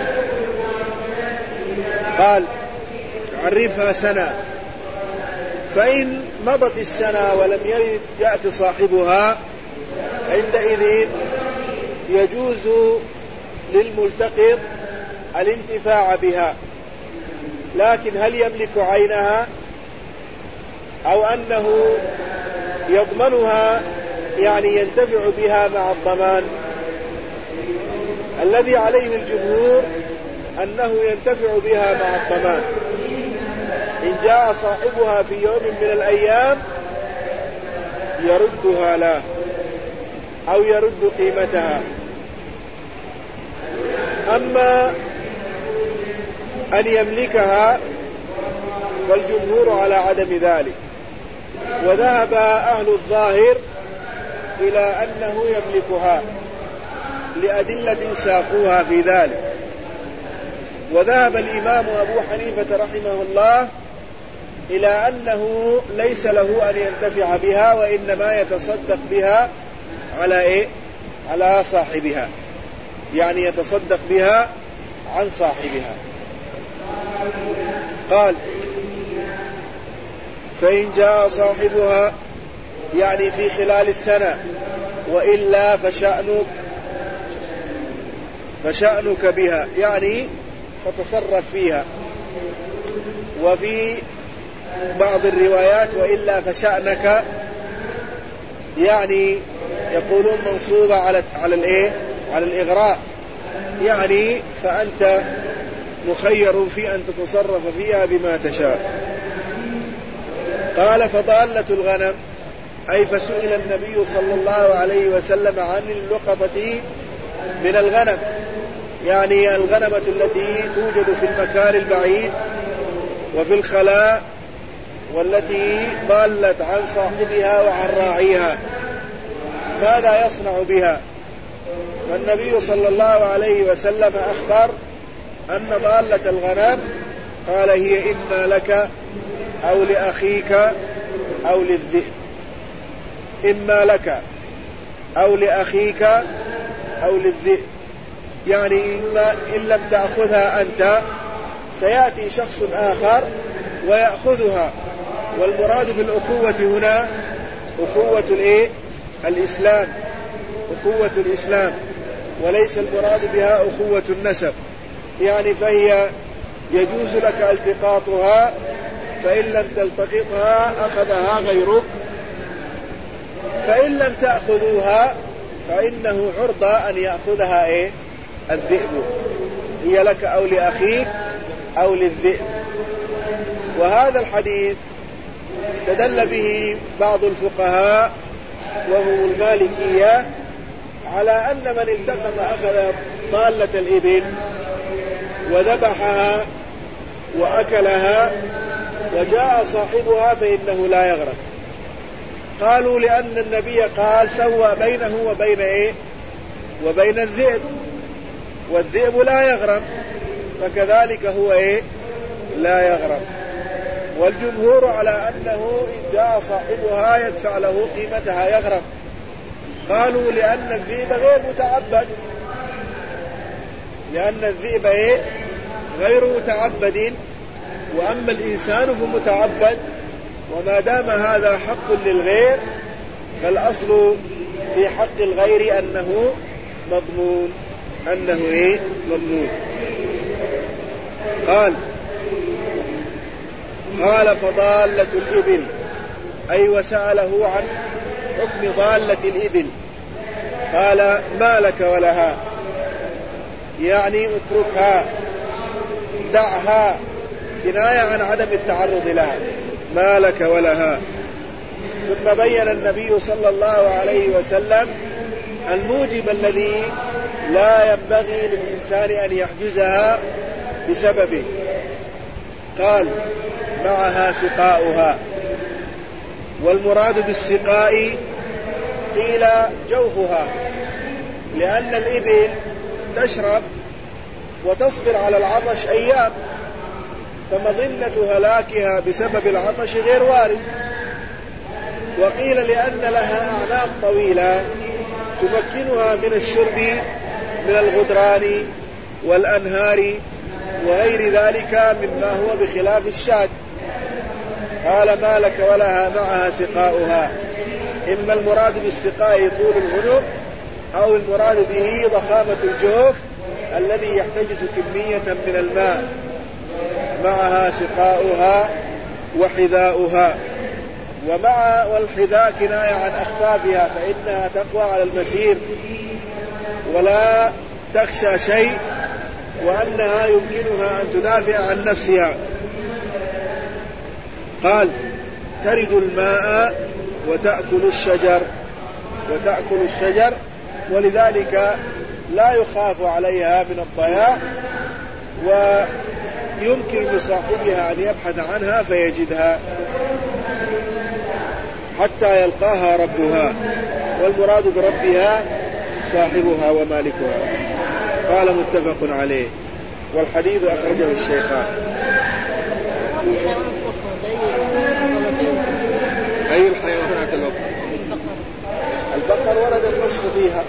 A: قال عرفها سنة، فإن مضت السنة ولم يأتي صاحبها عندئذ يجوز للملتقط الانتفاع بها، لكن هل يملك عينها أو أنه يضمنها، يعني ينتفع بها مع الضمان؟ الذي عليه الجمهور أنه ينتفع بها مع الضمان. إن جاء صاحبها في يوم من الأيام يردها له أو يرد قيمتها. أما أن يملكها فالجمهور على عدم ذلك، وذهب أهل الظاهر إلى أنه يملكها لأدلة ساقوها في ذلك. وذهب الإمام أبو حنيفة رحمه الله إلى أنه ليس له أن ينتفع بها، وإنما يتصدق بها على صاحبها، يعني يتصدق بها عن صاحبها. قال فإن جاء صاحبها يعني في خلال السنة، وإلا فشأنك بها، يعني فتصرف فيها. وفي بعض الروايات وإلا فشأنك، يعني يقولون منصوبة على الإغراء، يعني فأنت مخير في أن تتصرف فيها بما تشاء. قال فضالة الغنم، أي فسئل النبي صلى الله عليه وسلم عن اللقطة من الغنم، يعني الغنمة التي توجد في المكان البعيد وفي الخلاء، والتي ضالت عن صاحبها وعن راعيها، ماذا يصنع بها؟ فالنبي صلى الله عليه وسلم أخبر أن ضالة الغنم قال هي إما لك أو لأخيك أو للذئب، إما لك أو لأخيك أو للذئب، يعني إن لم تأخذها أنت سيأتي شخص آخر ويأخذها. والمراد بالأخوة هنا أخوة الإسلام، أخوة الإسلام، وليس المراد بها أخوة النسب، يعني فهي يجوز لك التقاطها، فإن لم تلتقطها أخذها غيرك، فإن لم تأخذوها فإنه عرضة أن يأخذها الذئب، هي لك أو لأخيك أو للذئب. وهذا الحديث استدل به بعض الفقهاء وهم المالكية على أن من التقط أخذ ضالة الإبل وذبحها وأكلها وجاء صاحبها فإنه لا يغرم. قالوا لأن النبي قال سوى بينه وبين الذئب، والذئب لا يغرم، فكذلك هو لا يغرم. والجمهور على أنه إن جاء صاحبها يدفع له قيمتها يغرم. قالوا لأن الذئب غير متعبد، لأن الذئب غير متعبد، وأما الإنسان فمتعبد، وما دام هذا حق للغير فالأصل في حق الغير أنه مضمون، مضمون. قال فضالة الإبل، أي وسأله عن حكم ضالة الإبل. قال ما لك ولها، يعني اتركها دعها، كناية عن عدم التعرض لها، ما لك ولها. ثم بين النبي صلى الله عليه وسلم الموجب الذي لا ينبغي للإنسان أن يحجزها بسببه. قال معها سقاؤها، والمراد بالسقاء قيل جوفها، لأن الإبل تشرب وتصبر على العطش أيام، فمظنة هلاكها بسبب العطش غير وارد. وقيل لأن لها أعناق طويلة تمكنها من الشرب من الغدران والأنهار وغير ذلك مما هو بخلاف الشاة. قال ما لك ولها معها سقاؤها، إما المراد بالسقاء طول العنق، أو المراد به ضخامة الجوف الذي يحتجز كمية من الماء، معها سقاؤها وحذاؤها. والحذاء كناية عن أخفافها، فإنها تقوى على المسير ولا تخشى شيء، وأنها يمكنها أن تدافع عن نفسها. قال ترد الماء وتأكل الشجر، ولذلك لا يخاف عليها من الضياع، ويمكن لصاحبها أن يبحث عنها فيجدها حتى يلقاها ربها، والمراد بربها صاحبها ومالكها. قال متفق عليه، والحديث أخرجه الشيخان. أي الحيوانات الأخرى؟ البقر ورد النص فيها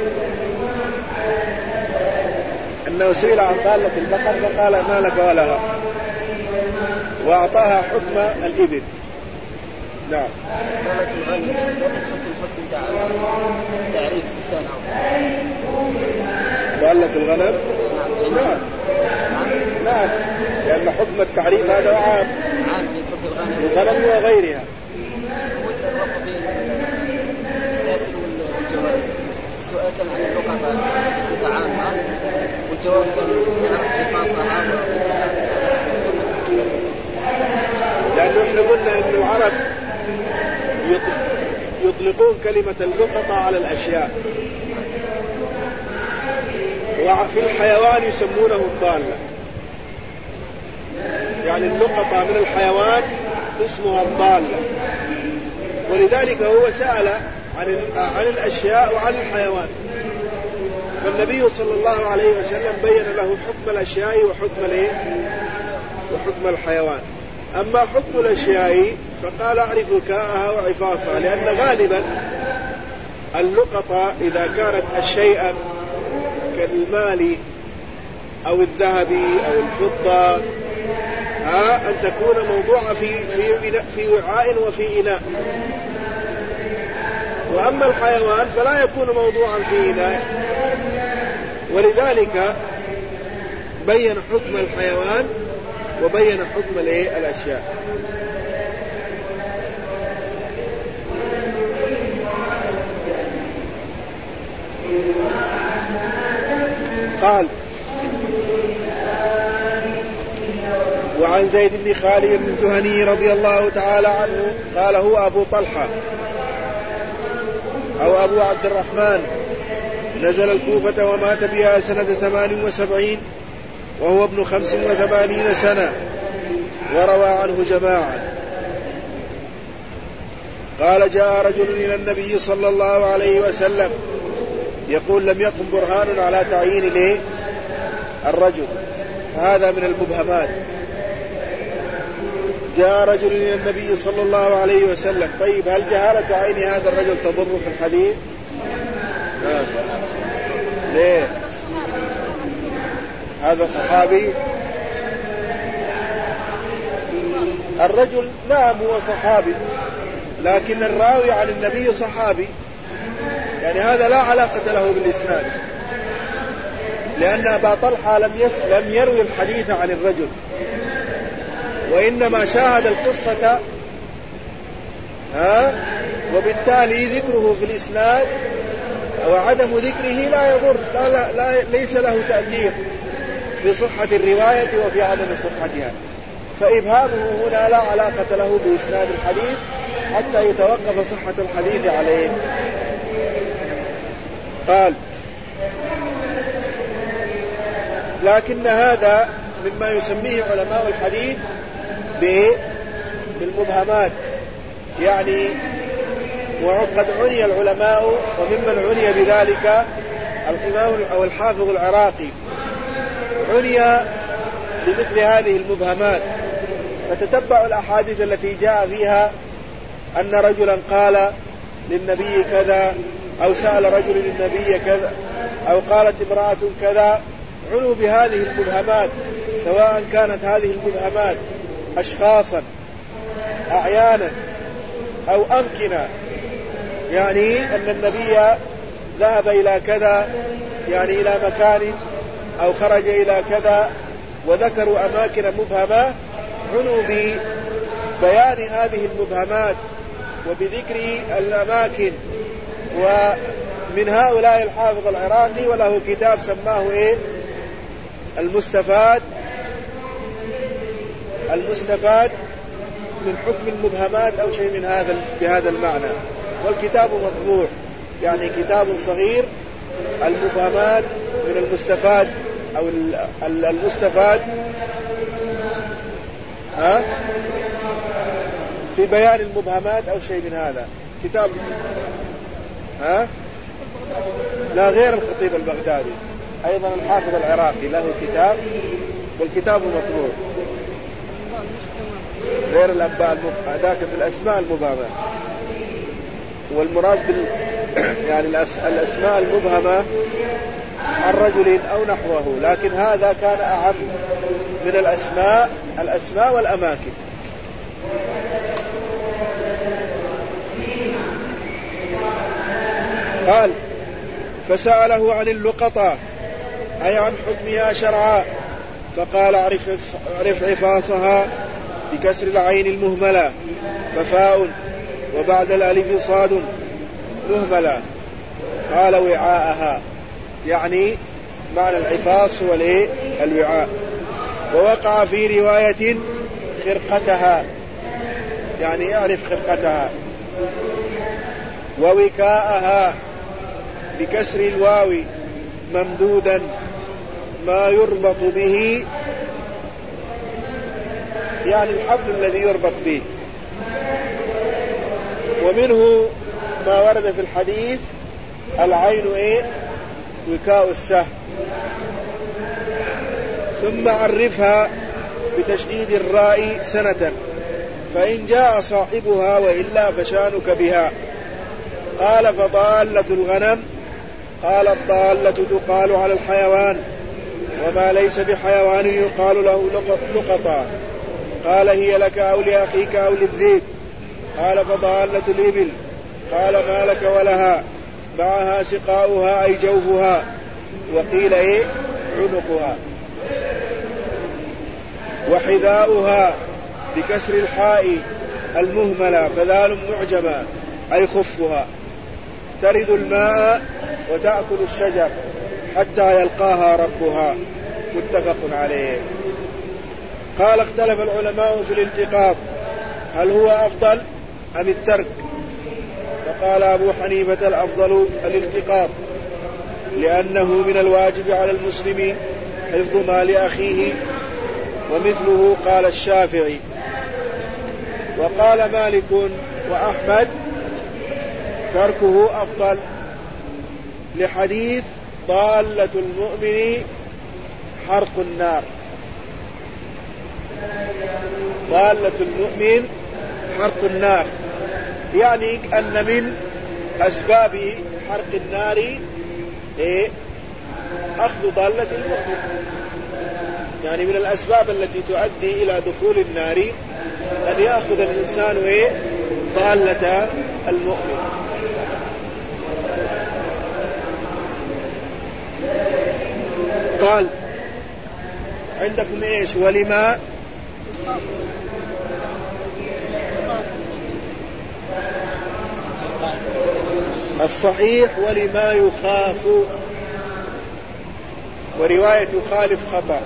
A: أنه سئل عن ضالة البقر فقال ما لك ولها، وأعطاها حكم الإبل. نعم.
B: ضالة الغنم لا تدخل في الحكم تعريف السنة.
A: ضالة الغنم؟ نعم. نعم، لأن حكم التعريف هذا عام
B: يدخل في
A: الغنم وغيرها.
B: وجه الرفض بين السائل والجواب، السؤال كان عن اللقطة بصفة عامة، والجواب كان عن خاصة عامة.
A: لأنه احنا قلنا أن العرب يطلقون كلمة اللقطة على الأشياء، وفي الحيوان يسمونه الضالة. يعني اللقطة من الحيوان اسمها الضالة، ولذلك هو سأل عن الأشياء وعن الحيوان، فالنبي صلى الله عليه وسلم بين له حكم الأشياء وحكم الحيوان. أما حكم الأشياء فقال أعرف وكاءها وعفاصها، لأن غالبا اللقطة إذا كانت شيئا كالمال أو الذهب أو الفضة أن تكون موضوعة في وعاء وفي إناء. وأما الحيوان فلا يكون موضوعا في إناء، ولذلك بين حكم الحيوان وبين حكم الأشياء. قال وعن زيد بن خالد الجهني رضي الله تعالى عنه قال هو أبو طلحة أو أبو عبد الرحمن، نزل الكوفة ومات بها سنة 78 وهو ابن 85 سنة، وروى عنه جماعة. قال جاء رجل إلى النبي صلى الله عليه وسلم يقول لم يقم برهان على تعيين الرجل، فهذا من المبهمات. جاء رجل إلى النبي صلى الله عليه وسلم، طيب هل جهالة عين هذا الرجل تضر في الحديث؟ ليه؟ هذا صحابي؟ الرجل نعم هو صحابي، لكن الراوي عن النبي صحابي، يعني هذا لا علاقة له بالإسناد، لأن أبا طلحة لم يروي الحديث عن الرجل، وإنما شاهد القصة وبالتالي ذكره في الإسناد وعدم ذكره لا يضر، ليس له تأثير في صحة الرواية وفي عدم صحتها، فإبهامه هنا لا علاقة له بإسناد الحديث حتى يتوقف صحة الحديث عليه. قال لكن هذا مما يسميه علماء الحديث بالمبهمات، يعني وقد عني العلماء وممن عني بذلك الإمام أو الحافظ العراقي عني بمثل هذه المبهمات، فتتبع الأحاديث التي جاء فيها أن رجلا قال للنبي كذا أو سأل رجل للنبي كذا أو قالت امرأة كذا، عنوا بهذه المبهمات، سواء كانت هذه المبهمات أشخاصا أعيانا أو أمكنة، يعني أن النبي ذهب إلى كذا يعني إلى مكان أو خرج إلى كذا وذكروا أماكن مبهمة، عنوا ببيان هذه المبهمات وبذكر الأماكن. ومن هؤلاء الحافظ العراقي وله كتاب سماه المستفاد من حكم المبهمات أو شيء من بهذا المعنى، والكتاب مطبوع، يعني كتاب صغير، المبهمات من المستفاد أو المستفاد في بيان المبهمات أو شيء من هذا كتاب لا غير الخطيب البغدادي أيضا الحافظ العراقي له كتاب، والكتاب مطبوع غير الأباء ذاك في الأسماء المبهمة. والمراد يعني الأسماء المبهمة عن رجل أو نحوه، لكن هذا كان أعم من الأسماء والأماكن. قال فسأله عن اللقطة أي عن حكمها شرعا، فقال اعرف عفاصها بكسر العين المهملة ففاء وبعد الألف صاد مهملة. قال وعاءها، يعني معنى العفاص هو الوعاء. ووقع في رواية خرقتها، يعني اعرف خرقتها. ووكاءها بكسر الواو ممدودا ما يربط به، يعني الحبل الذي يربط به. ومنه ما ورد في الحديث العين وكاء السهم. ثم عرفها بتشديد الراء سنة، فإن جاء صاحبها وإلا فشانك بها. قال فضالة الغنم، قال الضالة تقال على الحيوان، وما ليس بحيوان يقال له لقطا. قال هي لك أو لأخيك أو للذئب. قال فضالة الإبل. قال ما لك ولها، معها سقاؤها أي جوفها، وقيل عنقها. وحذاؤها بكسر الحاء المهملة فذال معجمة أي خفها، ترد الماء وتأكل الشجر حتى يلقاها ربها. متفق عليه. قال اختلف العلماء في الالتقاط، هل هو أفضل أم الترك؟ فقال أبو حنيفة الأفضل الالتقاط، لأنه من الواجب على المسلم حفظ مال أخيه، ومثله قال الشافعي. وقال مالك وأحمد تركه أفضل، لحديث ضالة المؤمن حرق النار. ضالة المؤمن حرق النار، يعني أن من أسباب حرق النار أخذ ضالة المؤمن، يعني من الأسباب التي تؤدي إلى دخول النار أن يأخذ الإنسان ضالة المؤمن. قال عندكم ولما الصحيح ولما يخاف، ورواية يخالف خطأ.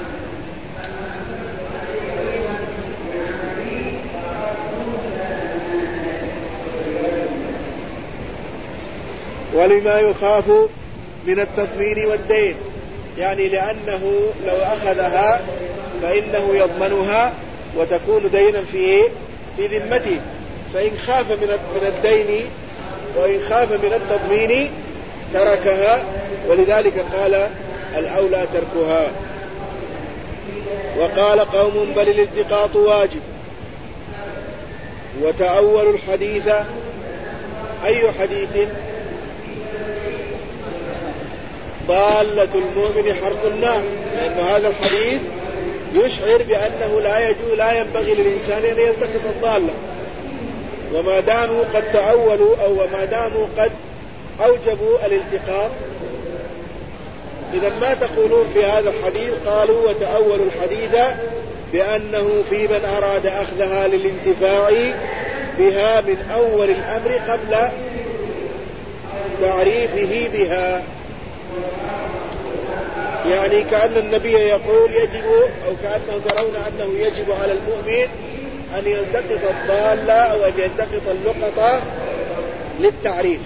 A: ولما يخاف من التضمين والدين، يعني لأنه لو أخذها فإنه يضمنها وتكون دينا في ذمته، فإن خاف من الدين وإن خاف من التضمين تركها، ولذلك قال الأولى تركها. وقال قوم بل الالتقاط واجب وتأول الحديث. أي حديث؟ ضالة المؤمن حرق النار، لأن هذا الحديث يشعر بأنه لا ينبغي للإنسان أن يلتقط الضالة، وما داموا قد تأولوا أو وما داموا قد أوجبوا الالتقاط، إذا ما تقولون في هذا الحديث؟ قالوا وتأولوا الحديث بأنه في من أراد أخذها للانتفاع بها من أول الأمر قبل تعريفه بها. يعني كأن النبي يقول يجب، أو كأنهم يرون أنه يجب على المؤمن أن يلتقط الضالة أو أن يلتقط اللقطة للتعريف،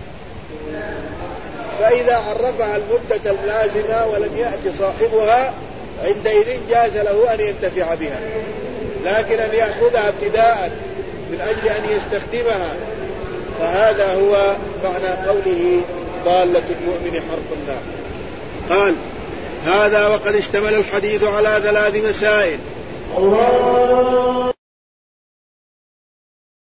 A: فإذا عرفها المدة اللازمة ولم يأتي صاحبها عندئذ جاز له أن ينتفع بها، لكن أن يأخذها ابتداء من أجل أن يستخدمها، فهذا هو معنى قوله ضالة المؤمن حرق النار. قال هذا وقد اشتمل الحديث على 3 مسائل.